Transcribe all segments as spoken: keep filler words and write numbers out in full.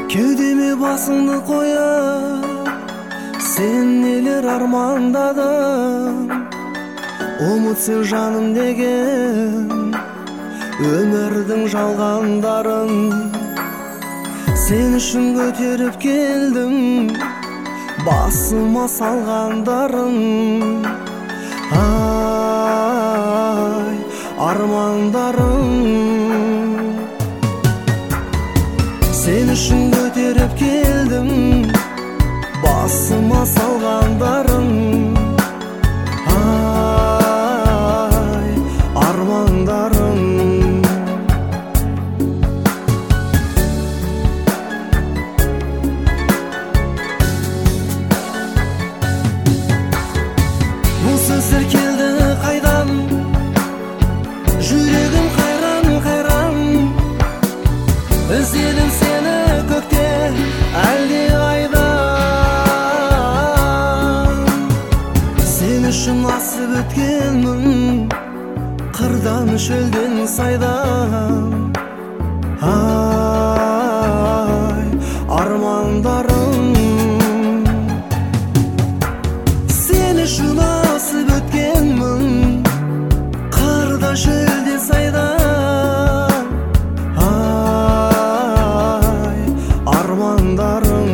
Кеудеме басыңды қоя, сен нелер армандадың. Ұмытсың жаным деген өмірдің жалғандарын. Сен үшін көтеріп келдім басыма салғандарын. Ай, армандарым. Сен үшін көтеріп келдім басыма салғандарым. Ай, армандарым. Бұл сөздер келді қайдан? Жүрегім қайран, қайран. Іздедім сені көкте, әлде айдан. Сен үшін асып өткенмін қырдан, шөлден, сайдан. Ай, армандарым. Сен үшін асып өткенмін қырдан, шөлден, сайдан. Армандарым.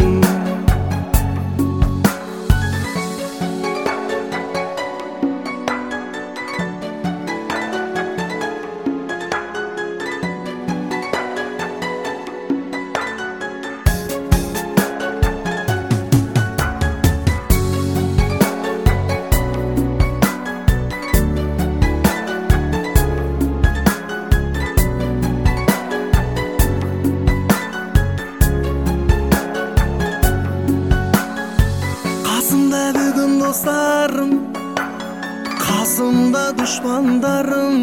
Қасымда бүгін достарым, қасымда дұшпандарым.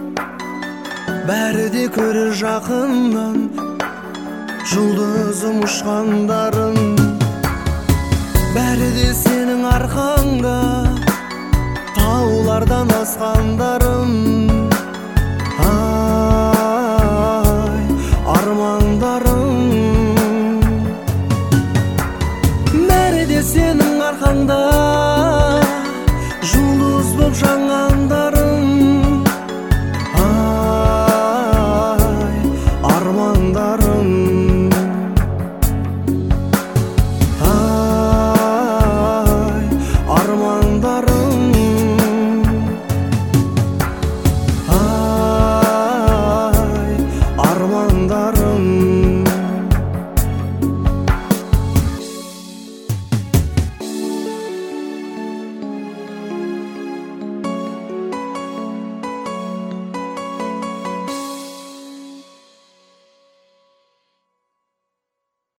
Бәрі де көрер жақыннан жұлдызым ұшқандарым. Бәрі де сенің арқаңда таулардан асқандарым.